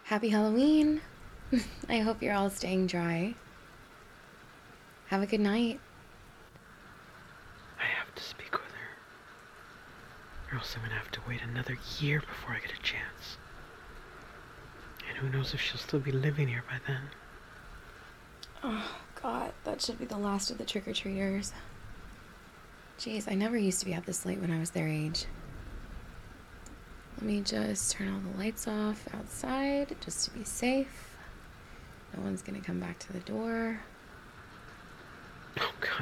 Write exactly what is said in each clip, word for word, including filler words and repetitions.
Happy Halloween! I hope you're all staying dry. Have a good night. I have to speak with her, or else I'm gonna have to wait another year before I get a chance. And who knows if she'll still be living here by then. Oh, God, that should be the last of the trick-or-treaters. Jeez, I never used to be out this late when I was their age. Let me just turn all the lights off outside, just to be safe. No one's gonna come back to the door. Oh, God.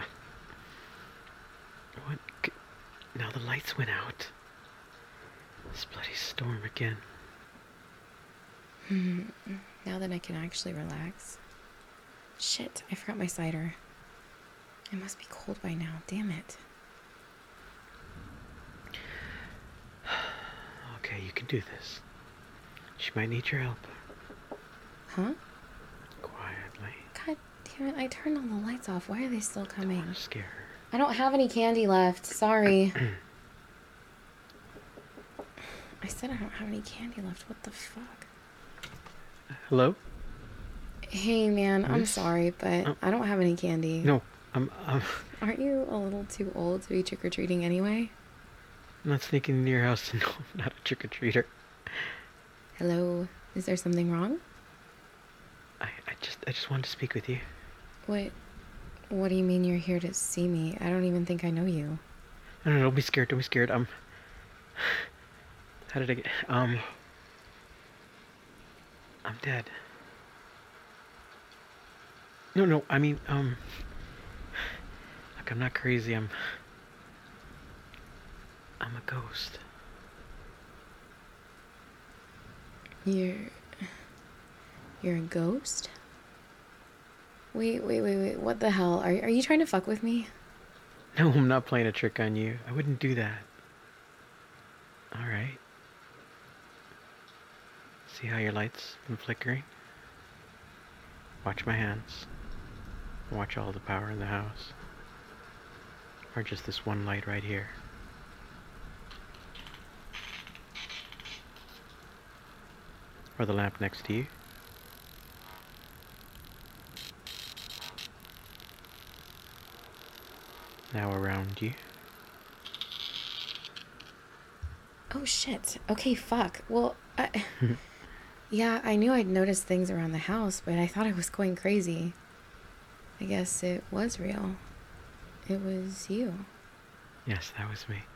What? Now the lights went out. This bloody storm again. Hmm. Now that I can actually relax. Shit, I forgot my cider. It must be cold by now, damn it. Okay, you can do this. She might need your help. Huh? Quietly. God damn it, I turned all the lights off. Why are they still coming? Don't scare her. I don't have any candy left. Sorry. I said I don't have any candy left. What the fuck? Hello? Hey, man, I'm Miss? sorry, but Oh. I don't have any candy. No, I'm, I'm... Aren't you a little too old to be trick-or-treating anyway? I'm not sneaking into your house to know I'm not a trick-or-treater. Hello? Is there something wrong? I, I just I just wanted to speak with you. What... What do you mean you're here to see me? I don't even think I know you. No, no, don't be scared, don't be scared. Um... How did I get... Um... I'm dead. No, no, I mean, um... Look, I'm not crazy, I'm... I'm a ghost. You're... You're a ghost? Wait, wait, wait, wait. What the hell? Are, are you trying to fuck with me? No, I'm not playing a trick on you. I wouldn't do that. Alright. See how your light's been flickering? Watch my hands. Watch all the power in the house. Or just this one light right here. Or the lamp next to you. Now around you. Oh, shit. Okay, fuck. Well, I... Yeah, I knew I'd noticed things around the house, but I thought I was going crazy. I guess it was real. It was you. Yes, that was me.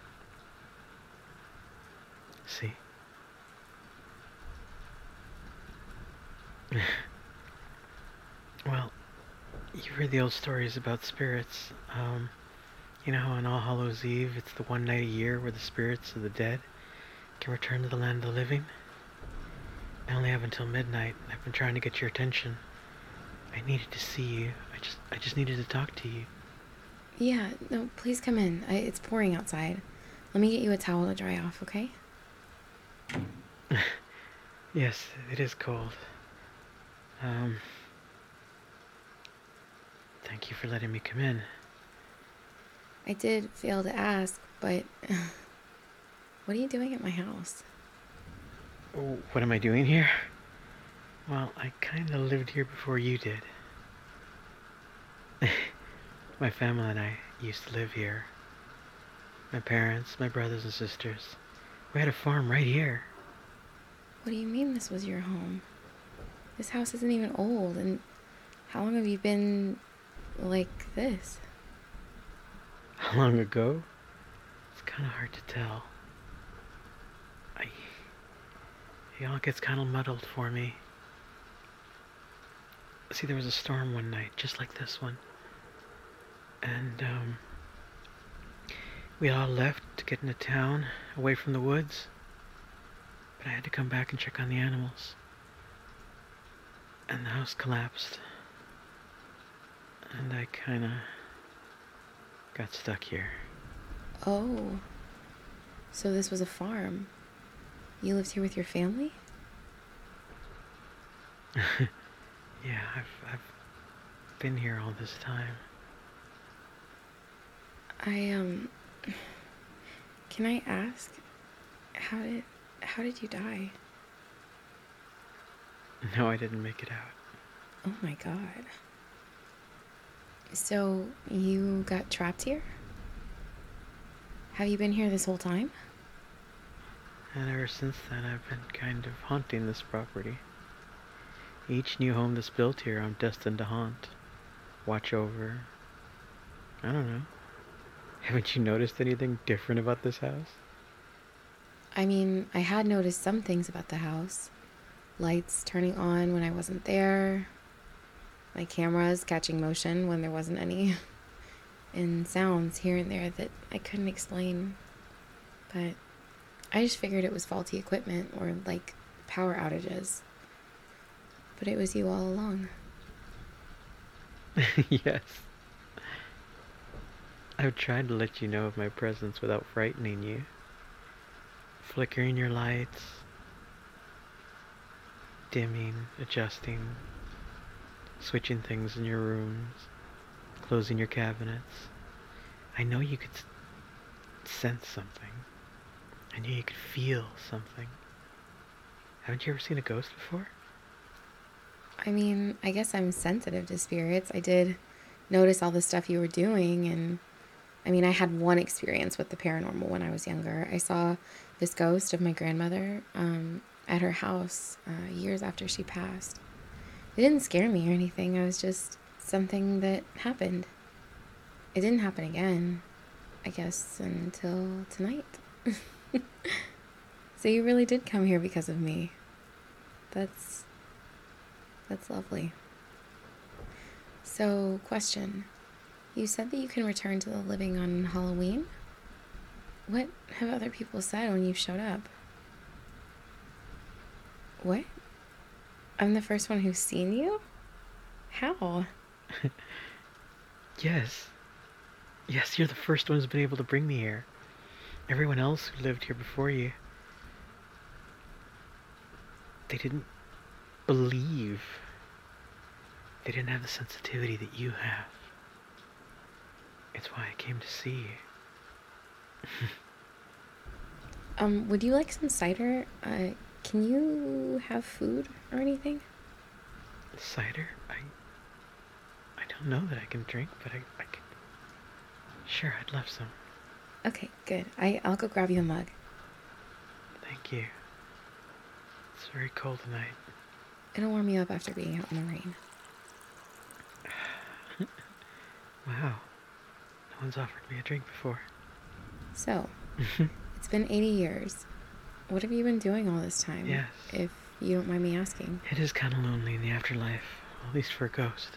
See? Well, you've heard the old stories about spirits. Um, you know how on All Hallows Eve, it's the one night a year where the spirits of the dead can return to the land of the living? I only have until midnight, and I've been trying to get your attention. I needed to see you. I just, I just needed to talk to you. Yeah, no, please come in. I, it's pouring outside. Let me get you a towel to dry off, okay? Yes, it is cold. Um, thank you for letting me come in. I did fail to ask, but... What are you doing at my house? Oh, what am I doing here? Well, I kinda lived here before you did. My family and I used to live here. My parents, my brothers and sisters. We had a farm right here. What do you mean this was your home? This house isn't even old, and how long have you been like this? How long ago? It's kinda hard to tell. I... It all gets kinda muddled for me. See, there was a storm one night, just like this one. And, um... we all left to get into town, away from the woods. But I had to come back and check on the animals. And the house collapsed. And I kinda... got stuck here. Oh. So this was a farm. You lived here with your family? Yeah, I've, I've been here all this time. I, um... Can I ask, how did, how did you die? No, I didn't make it out. Oh my god. So, you got trapped here? Have you been here this whole time? And ever since then, I've been kind of haunting this property. Each new home that's built here, I'm destined to haunt, watch over. I don't know. Haven't you noticed anything different about this house? I mean, I had noticed some things about the house. Lights turning on when I wasn't there, my cameras catching motion when there wasn't any, and sounds here and there that I couldn't explain. But I just figured it was faulty equipment or like power outages. But it was you all along. Yes. I've tried to let you know of my presence without frightening you. Flickering your lights, dimming, adjusting, switching things in your rooms, closing your cabinets. I know you could s- sense something. I knew you could feel something. Haven't you ever seen a ghost before? I mean, I guess I'm sensitive to spirits. I did notice all the stuff you were doing, and I mean, I had one experience with the paranormal when I was younger. I saw this ghost of my grandmother um, at her house uh, years after she passed. It didn't scare me or anything. It was just something that happened. It didn't happen again, I guess, until tonight. So you really did come here because of me. That's that's lovely. So, question. You said that you can return to the living on Halloween? What have other people said when you showed up? What? I'm the first one who's seen you? How? Yes. Yes, you're the first one who's been able to bring me here. Everyone else who lived here before you, they didn't believe. They didn't have the sensitivity that you have. It's why I came to see you. Um, would you like some cider? Uh, can you have food or anything? Cider? I... I don't know that I can drink, but I, I can... Sure, I'd love some. Okay, good. I, I'll go grab you a mug. Thank you. It's very cold tonight. It'll warm you up after being out in the rain. Wow. No one's offered me a drink before. So, it's been eighty years. What have you been doing all this time? Yes. If you don't mind me asking. It is kind of lonely in the afterlife, at least for a ghost.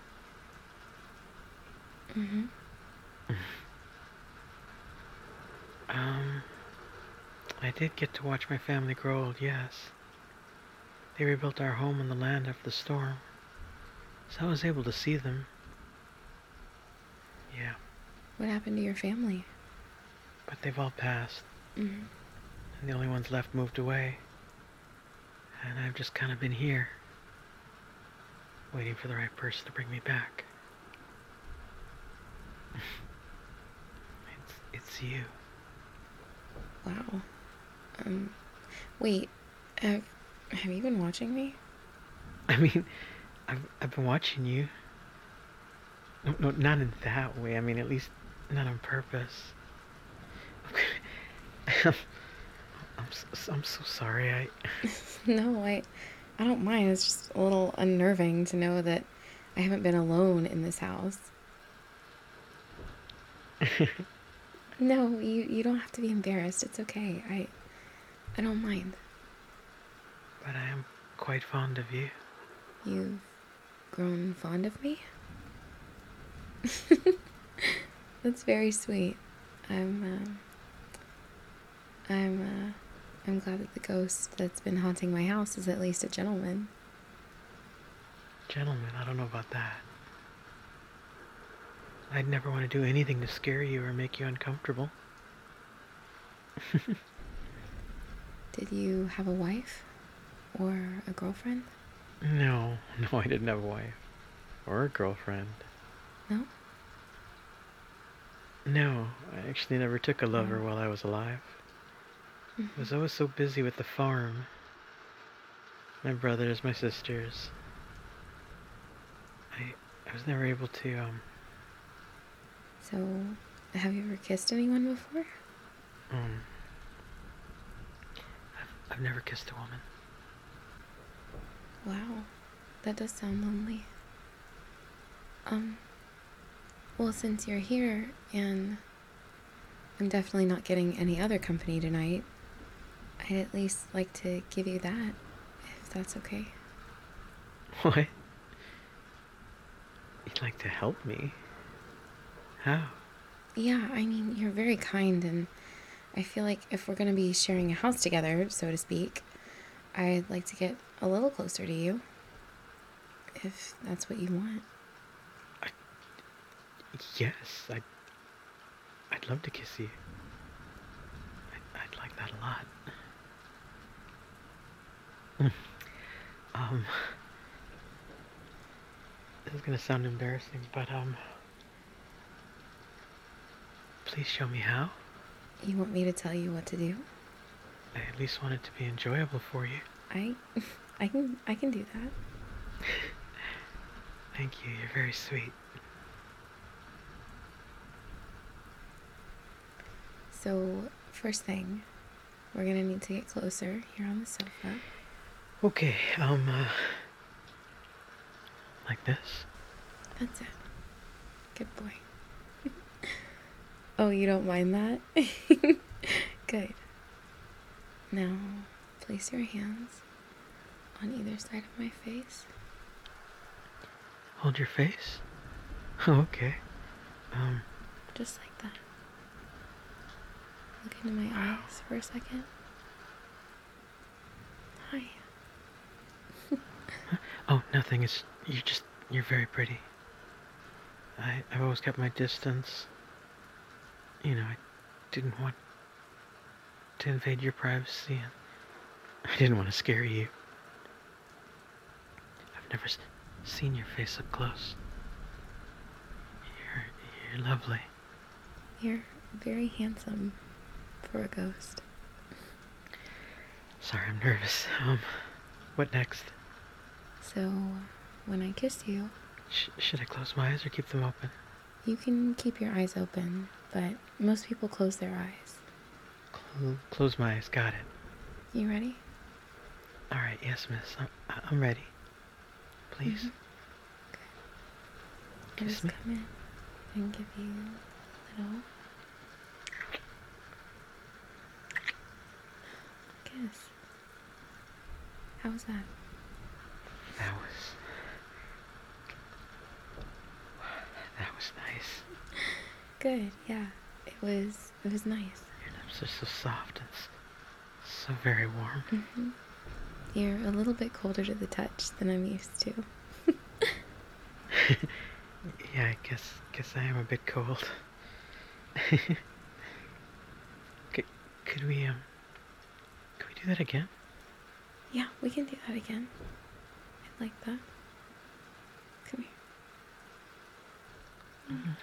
Mm-hmm. um, I did get to watch my family grow old, yes. They rebuilt our home on the land after the storm, so I was able to see them. Yeah. What happened to your family? But they've all passed, Mm-hmm. and the only ones left moved away. And I've just kind of been here, waiting for the right person to bring me back. it's, it's you. Wow. Um, wait, have, have you been watching me? I mean, I've, I've been watching you. No, no, not in that way. I mean, at least not on purpose. I'm, I'm, so, I'm so sorry. I. No, I, I don't mind. It's just a little unnerving to know that I haven't been alone in this house. No, you, you don't have to be embarrassed. It's okay. I, I don't mind. But I am quite fond of you. You've grown fond of me? That's very sweet. I'm, uh, I'm, uh, I'm glad that the ghost that's been haunting my house is at least a gentleman. Gentlemen, I don't know about that. I'd never want to do anything to scare you or make you uncomfortable. Did you have a wife? Or a girlfriend? No, no, I didn't have a wife. Or a girlfriend. No? No, I actually never took a lover Oh. while I was alive. Mhm. I was always so busy with the farm. my brothers, my sisters. I I was never able to um So, have you ever kissed anyone before? um I've, I've never kissed a woman. Wow, that does sound lonely. Um, well, since you're here and I'm definitely not getting any other company tonight, I'd at least like to give you that, if that's okay. What? You'd like to help me? How? Yeah, I mean, you're very kind, and I feel like if we're going to be sharing a house together, so to speak, I'd like to get a little closer to you, if that's what you want. I, yes, I'd, I'd love to kiss you. I'd, I'd like that a lot. um, this is gonna sound embarrassing, but um, please show me how. You want me to tell you what to do? I at least want it to be enjoyable for you. I, I can, I can do that. Thank you, you're very sweet. So, first thing, we're gonna need to get closer here on the sofa. Okay, um, uh, like this? That's it. Good boy. Oh, you don't mind that? Good. Now, place your hands on either side of my face. Hold your face? Oh, okay. Um, Just like that. Look into my eyes for a second. Hi. oh, nothing. It's, you just, you're very pretty. I, I've always kept my distance. You know, I didn't want to invade your privacy, and I didn't want to scare you. I've never s- seen your face up close. You're, you're lovely. You're very handsome for a ghost. Sorry, I'm nervous. Um, what next? So, when I kiss you, Sh- should I close my eyes or keep them open? you can keep your eyes open, but most people close their eyes. Cl- close my eyes. Got it. You ready? All right. Yes, miss. I'm, I'm ready. Please. Mm-hmm. I'll Kiss just me. come in and give you a little kiss. How was that? That was... That was nice. Good, yeah. It was it was nice. Your lips are so soft and s- so very warm. Mm-hmm. You're a little bit colder to the touch than I'm used to. Yeah, I guess guess I am a bit cold. could, could we um could we do that again? Yeah, we can do that again. I like that. Come here. Mm-hmm.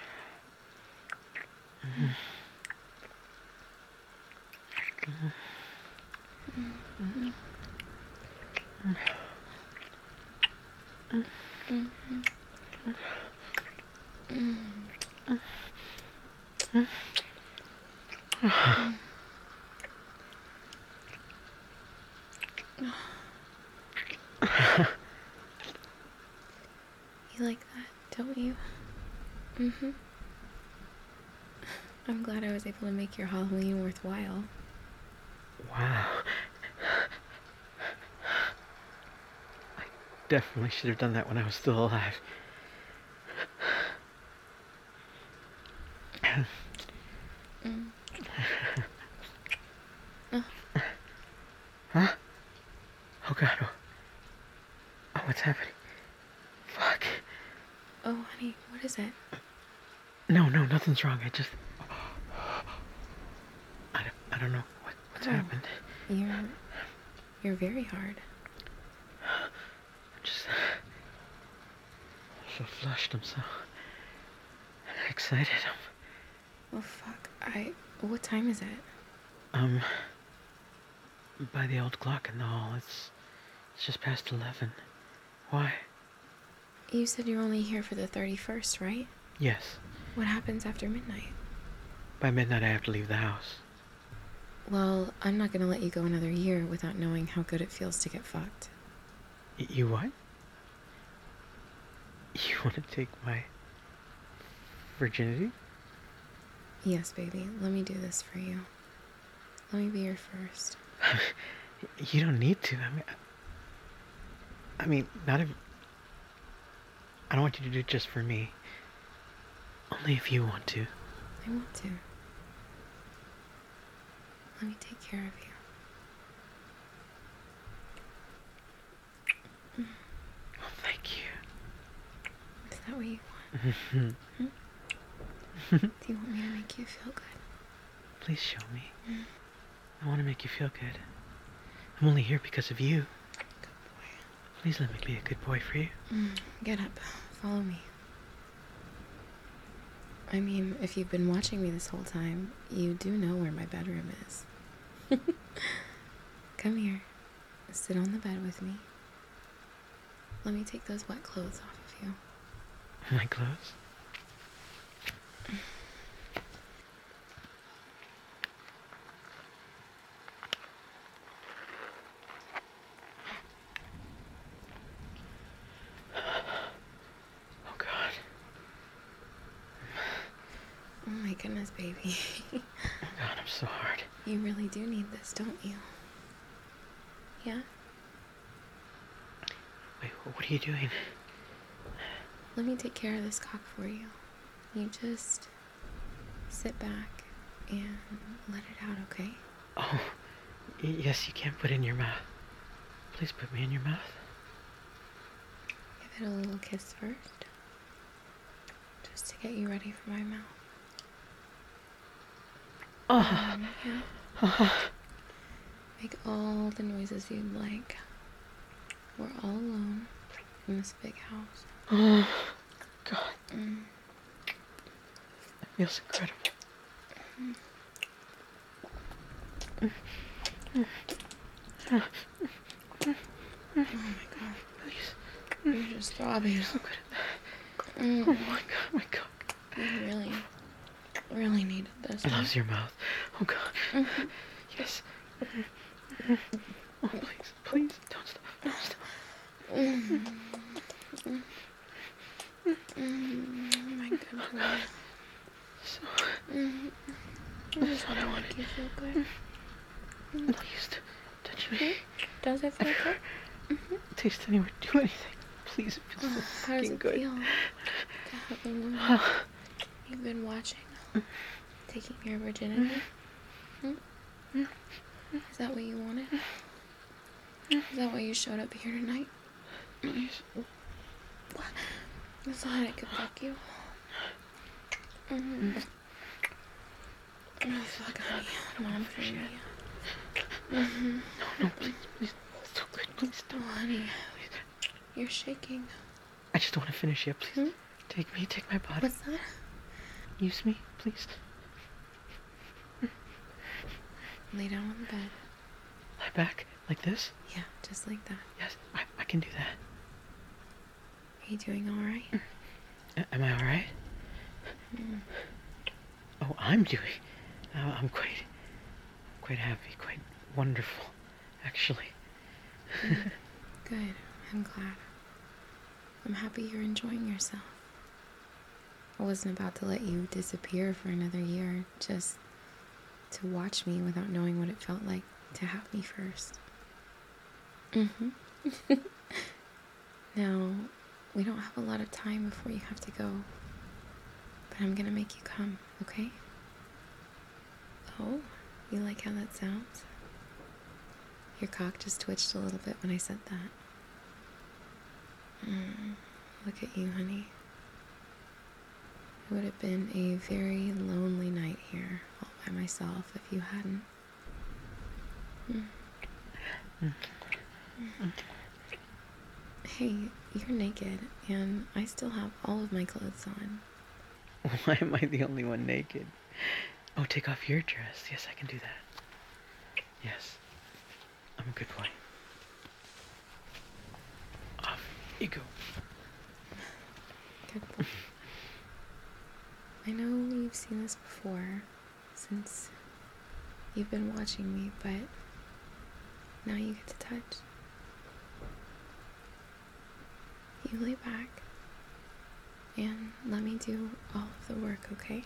Mm-hmm. Mm-hmm. Mm-hmm. You like that, don't you? Mm-hmm. I'm glad I was able to make your Halloween worthwhile. Wow. I definitely should have done that when I was still alive. Mm. Oh. Huh? Oh god. Oh. oh, what's happening? Fuck. Oh, honey, what is it? No, no, nothing's wrong. I just... I don't, I don't know what, what's Oh. happened. You're you're very hard. I'm just... I'm so flushed. I'm so... excited. I'm... Oh fuck. I what time is it? Um... By the old clock in the hall, it's... It's just past eleven. Why? You said you're only here for the thirty-first, right? Yes. What happens after midnight? By midnight I have to leave the house. Well, I'm not gonna let you go another year without knowing how good it feels to get fucked. Y- you what? You want to take my virginity? Yes, baby. Let me do this for you. Let me be your first. You don't need to. I mean, I mean, not if... I don't want you to do it just for me. Only if you want to. I want to. Let me take care of you. Oh, thank you. Is that what you want? hmm? Do you want me to make you feel good? Please show me. Mm. I want to make you feel good. I'm only here because of you. Good boy. Please let me be a good boy for you. Mm. Get up. Follow me. I mean, if you've been watching me this whole time, you do know where my bedroom is. Come here. Sit on the bed with me. Let me take those wet clothes off of you. My clothes? Oh, God. Oh my goodness, baby. Oh, God, I'm so hard. You really do need this, don't you? Yeah? Wait, what are you doing? Let me take care of this cock for you. You just sit back and let it out, okay? Oh, y- yes, you can't put it in your mouth. Please put me in your mouth. Give it a little kiss first. Just to get you ready for my mouth. Oh. Um, yeah. Oh. Make all the noises you'd like. We're all alone in this big house. Oh, God. Mm. It feels incredible. Mm. Oh my God. Please. You're just throbbing. You're so good at that. Mm. Oh, my God, my God. You really, really needed this. It huh? loves your mouth. Oh, God. Mm-hmm. Yes. Oh, please, please, don't stop. Don't stop. Mm. Mm. Mm. My good boy. So, Mm. I just want to make you feel good. Mm. please, t- touch me. Does it feel good? Mm-hmm. Taste anywhere, do anything. Please, it feels so How does fucking it good. feel to have a woman you've been watching taking your virginity? Hmm? Is that what you wanted? Is that why you showed up here tonight? Please. So that I could fuck you? Mm-hmm. Oh, fuck, honey. Mom for me. Mm-hmm. No, no, please, please. It's so good. Please Oh, don't. honey. You're shaking. I just want to finish it. Please. Hmm? Take me, take my body. What's that? Use me, please. Lay down on the bed. Lie back, like this? Yeah, just like that. Yes, I, I can do that. Are you doing alright? A- am I alright? Mm. Oh, I'm doing. Uh, I'm quite, quite happy, quite wonderful, actually. Good. Good. I'm glad. I'm happy you're enjoying yourself. I wasn't about to let you disappear for another year, just to watch me without knowing what it felt like to have me first. Mm-hmm. Now, we don't have a lot of time before you have to go, but I'm gonna make you come, okay? Oh, you like how that sounds? Your cock just twitched a little bit when I said that. Mm, look at you, honey. It would have been a very lonely night here, all by myself, if you hadn't. Mm. Mm. Mm. Hey, you're naked, and I still have all of my clothes on. Why am I the only one naked? Oh, take off your dress. Yes, I can do that. Yes. I'm a good boy. You go. Good boy. I know you've seen this before, since you've been watching me, but now you get to touch. You lay back and let me do all of the work, okay?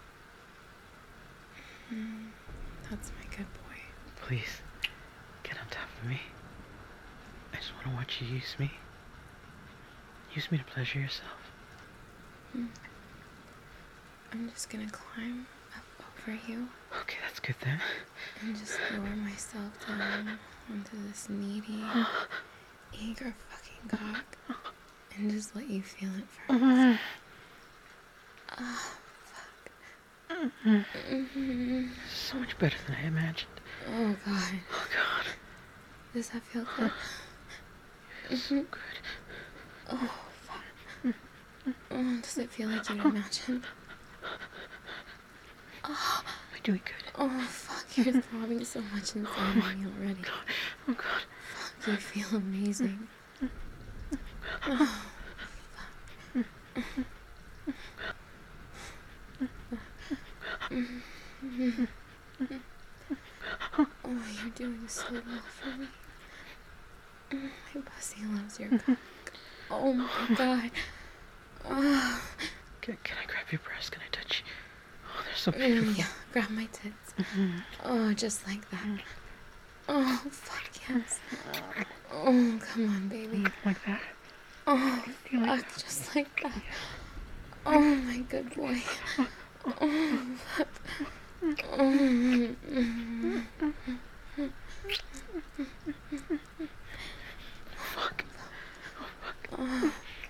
Mm, that's my good boy. Please, get on top of me. I just want to watch you use me. Use me to pleasure yourself. Mm. I'm just gonna climb up over you. Okay, that's good then. And just lower myself down onto this needy, eager fucking cock. And just let you feel it first. Mm-hmm. Oh, fuck. Mm-hmm. Mm-hmm. So much better than I imagined. Oh, God. Oh, God. Does that feel good? It feels so good. Oh, fuck. Oh, does it feel like you imagined? Oh. Am I doing good? Oh, fuck. You're throbbing so much inside of me already. God. Oh, God. Fuck, you feel amazing. Oh, fuck. Oh, you're doing so well for me. My pussy loves your cock. Oh my God. Oh. Can, can I grab your breast? Can I touch you? Oh, they're so Mm, beautiful. yeah, grab my tits. Mm-hmm. Oh, just like that. Oh, fuck yes. Oh, come on, baby. Like that? Oh, Do you like fuck, just like that. Oh, my good boy. Oh, fuck. Oh, Fuck. oh.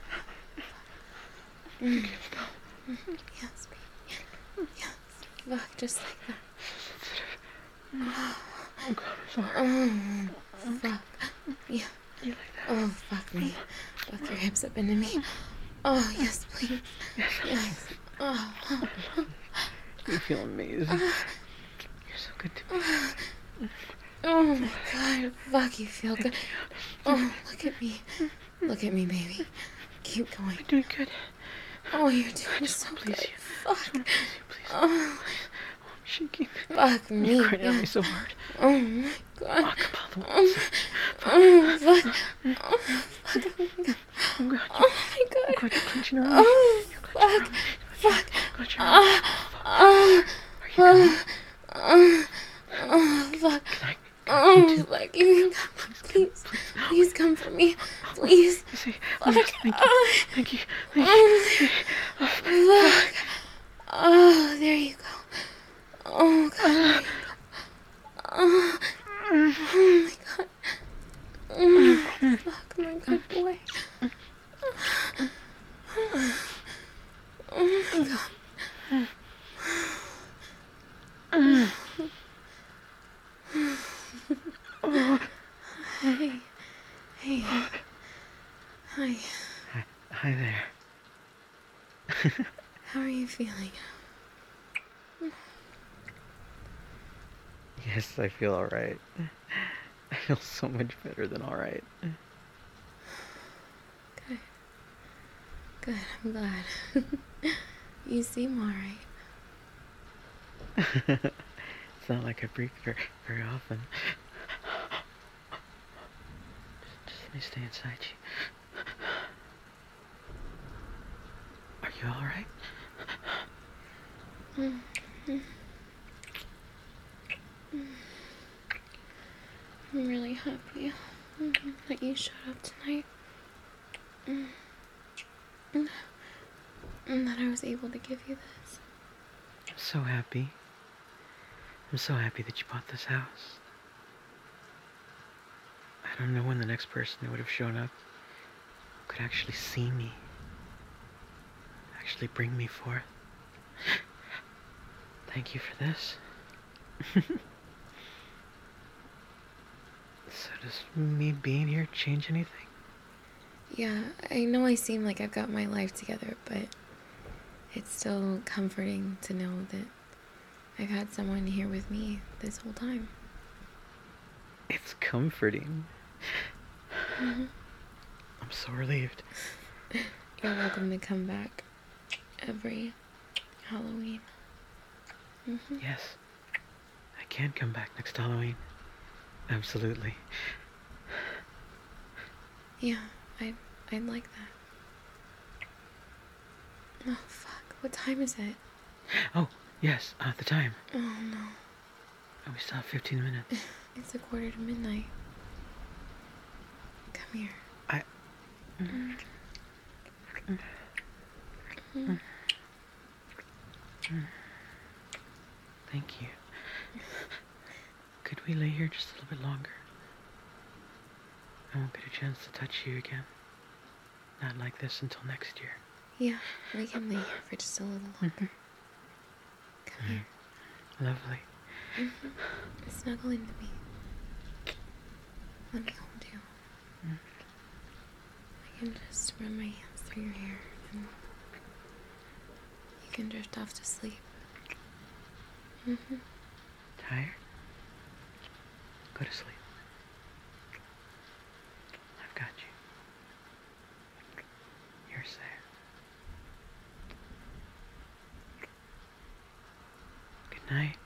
You can't stop. Yes, baby. Yes. Fuck, just like that. Oh, God, I'm sorry. Oh, fuck. Yeah. You like that? Oh, fuck me. Fuck your hips up into me. Oh, yes, please. Yes. Yes. Oh. You feel amazing. You're so good to me. Oh my God. Fuck, you feel good. Oh, look at me. Look at me, baby. Keep going. I'm doing good. Oh, you're I doing just so want to please good. you. Fuck. I just want to please you, please. Oh, Oh, I'm shaking. fuck me. You're crying at me Yeah. so hard. Oh my Oh, God. come on. Oh, oh, fuck. Oh, fuck. I'm glad you, Oh my God. I'm glad you're clenching around me. Oh, You're fuck. clenching around me. Fuck. I'm glad you're around me. Ah, ah, Are you coming? ah, ah, fuck. Can I? Can I Oh, come too? fuck. You can come. Please. Please come for me. Please. You see? Fuck. Yes, thank you. Ah, Thank you. Thank you. ah, fuck. Oh, there you go. Oh, God. There you go. Oh, oh my God. Oh, fuck, my good boy. Oh, my God. Hey. Hey. Hi. Hi, hi there. How are you feeling? Yes, I feel alright. I feel so much better than alright. Good. Good, I'm glad. You seem alright. It's not like I breathe very, very often. Just, just let me stay inside you. Are you alright? Mm-hmm. I'm really happy mm-hmm, that you showed up tonight. Mm-hmm. And that I was able to give you this. I'm so happy. I'm so happy that you bought this house. I don't know when the next person who would have shown up could actually see me. Actually bring me forth. Thank you for this. So does me being here change anything? Yeah, I know I seem like I've got my life together, but it's still comforting to know that I've had someone here with me this whole time. It's comforting. Mm-hmm. I'm so relieved. You're welcome to come back every Halloween. Mm-hmm. Yes. I can come back next Halloween. Absolutely. Yeah, I, I'd like that. Oh, fuck. What time is it? Oh, yes, uh, the time. Oh, no. Oh, we still have fifteen minutes. It's a quarter to midnight. Come here. I... Mm. Mm. Mm. Mm. Thank you. Could we lay here just a little bit longer? I won't get a chance to touch you again. Not like this until next year. Yeah, we can lay here for just a little longer. Mm-hmm. Come here. Lovely. Mm-hmm. Snuggle into me. Let me hold you. Mm. I can just run my hands through your hair and you can drift off to sleep. Mm-hmm. Tired? Go to sleep. I've got you. You're safe. Good night.